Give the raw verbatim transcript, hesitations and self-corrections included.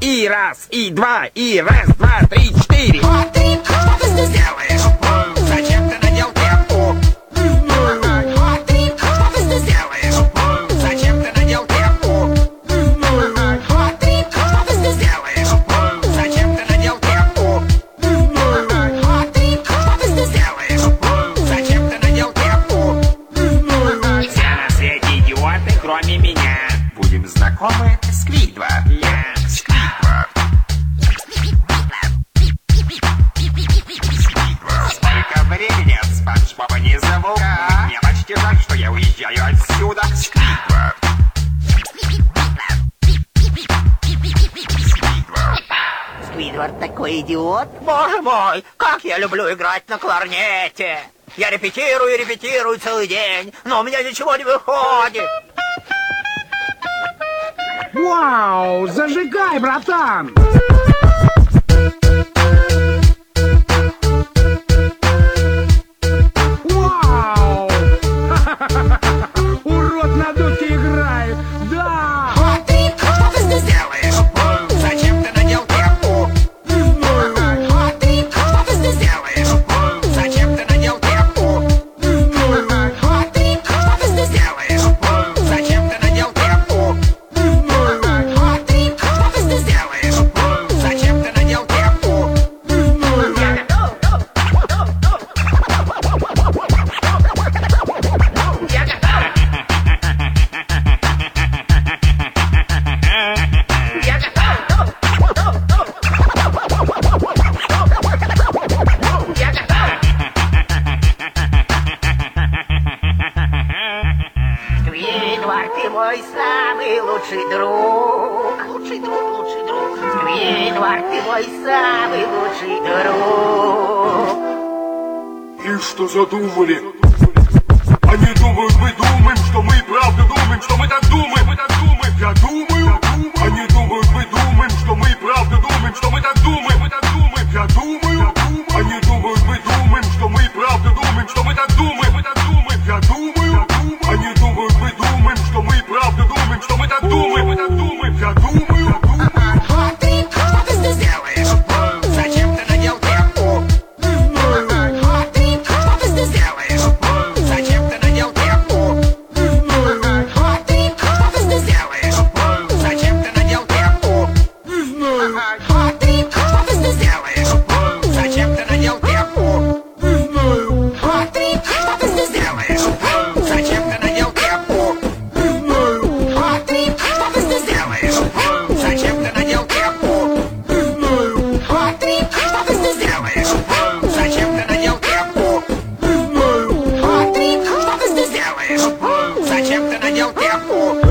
И раз, и два, и раз, два, три, четыре. Смотри, что ты сделаешь? Зачем ты надел кепку? Смотри, что ты сделаешь? Зачем ты надел кепку? Смотри, что ты сделаешь? Зачем ты надел кепку? Смотри, что ты сделаешь? Зачем ты надел кепку? Все на свете идиоты, кроме меня. Будем знакомы, Сквидвард. Я Сквидвард. Сколько времени от Спанч Боба не зову. Мне почти жаль, что я уезжаю отсюда. Сквидвард. Сквидвард такой идиот. Боже мой, как я люблю играть на кларнете. Я репетирую и репетирую целый день, но у меня ничего не выходит. Вау, зажигай, братан! Вау! Урод на дудке играет! Да! Смотри, что ты сделаешь? Зачем ты надел кепку? Смотри, что ты сделаешь? Зачем ты надел кепку? Смотри, что ты сделаешь? Зачем ты надел кепку? Смотри, что ты сделаешь? Зачем ты надел кепку? Я готов! Я готов! Я готов! Сквидвард, ты мой самый лучший друг. Лучший друг, лучший друг. Сквидвард, ты мой самый лучший друг. И что задумали? Они думают, мы думаем, что мы и правда думаем, что мы так думаем, мы так думаем. Я думаю, они думают, мы думаем, что мы и правда думаем, что мы так думаем, мы так думаем. Я думаю, они думают, мы думаем, что мы и правда думаем, что мы так думаем, мы так думаем. Я думаю, они думают, мы думаем, что мы и правда думаем, что мы так думаем, мы так думаем. Я думаю, Смотри, что ты сделаешь? Зачем ты надел кепку? Смотри, что ты сделаешь? Зачем ты надел кепку? Смотри, что ты сделаешь? Зачем ты надел кепку? Смотри, что ты сделаешь? Зачем ты надел кепку? Смотри, что ты сделаешь? Зачем ты надел кепку? Смотри, что ты сделаешь? Зачем ты надел кепку? Смотри, что ты сделаешь? Зачем ты надел кепку? Смотри, что ты сделаешь? Зачем ты надел кепку?